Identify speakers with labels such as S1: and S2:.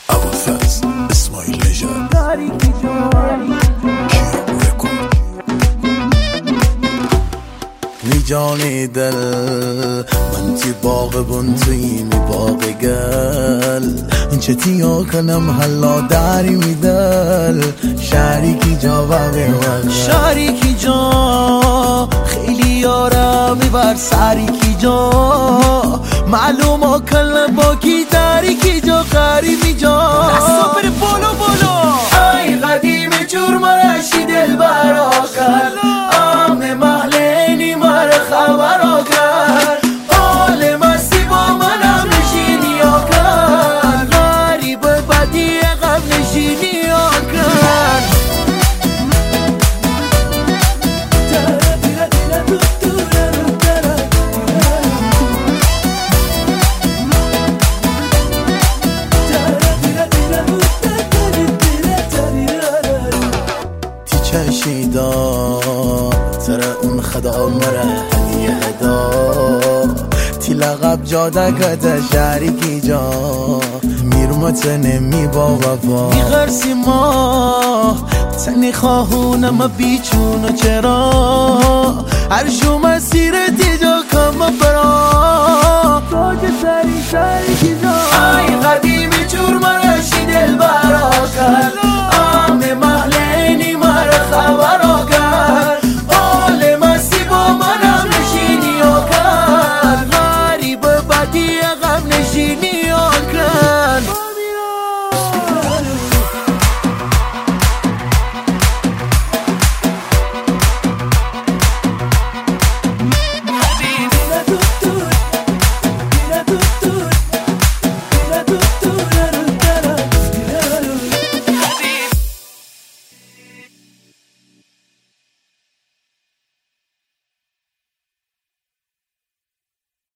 S1: ابوالفضل اسماعیل نژاد می جان دل من تی باغ بون توی می باغ گل چه تیا کنم حالا داری می دل شریکی جا و وقت شریکی جا خیلی یارم بر سریکی جا معلوم اکل با کی داری کی جا غریبی جا دستا بره بالا بالا ای قدیم جور مرشی دل برا کن آم محلینی مر خبرا کن حال مستی با منم نشینی ها کن غریب بدی قبل نشینی ها کن چشیدا ترى اون خدا مره هنی هدا تی لقب جادکت شریکی جا میرمت نمی با وفا میغرسی ما تنی خواهونم بیچون و چرا هرشو مسیر دیجا کم برا تاج سری شریکی جا ای قدیمی چور مرا